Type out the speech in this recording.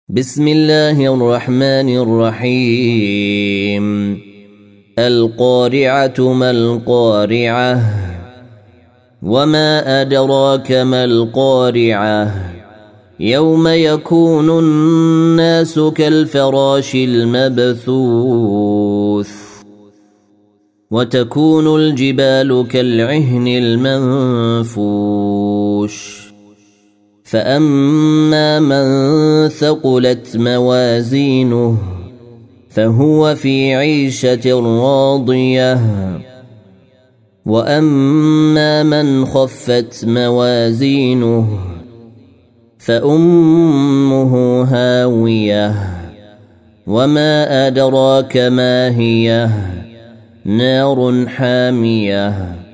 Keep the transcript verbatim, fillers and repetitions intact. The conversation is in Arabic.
بسم الله الرحمن الرحيم القارعة ما القارعة وما أدراك ما القارعة يوم يكون الناس كالفراش المبثوث وتكون الجبال كالعهن المنفوش فأما من ثقلت موازينه فهو في عيشة راضية وأما من خفت موازينه فأمه هاوية وما أدراك ما هي نار حامية